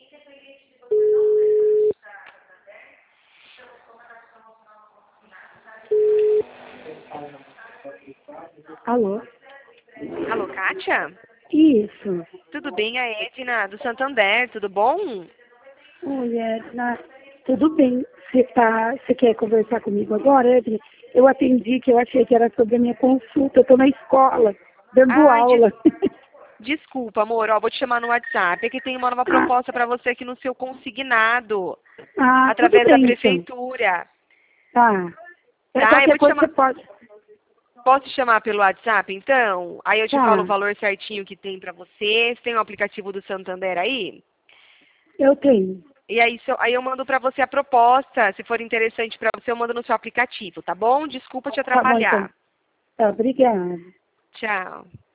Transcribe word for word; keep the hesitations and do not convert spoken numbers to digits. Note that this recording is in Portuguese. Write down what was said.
Alô? Alô, Kátia? Isso. Tudo bem? A Edna, do Santander, tudo bom? Oi, Edna. Tudo bem? Você tá, você quer conversar comigo agora, Edna? Eu atendi que eu achei que era sobre a minha consulta. Eu tô na escola, dando Ai, des- aula. desculpa, amor, ó, vou te chamar no WhatsApp. É que tem uma nova proposta para você aqui no seu consignado, Ah, tudo através da bem, então. prefeitura. Tá. É, Tá? Eu qualquer vou te coisa você chamar. pode... Posso te chamar pelo WhatsApp, então? Aí eu te falo o Tá, valor certinho que tem para você. Você tem o aplicativo do Santander aí? eu tenho. E aí, se eu- aí eu mando para você a proposta. Se for interessante para você, eu mando no seu aplicativo, tá bom? Desculpa te Tá bom, então. atrapalhar. Tá, obrigada. Tchau.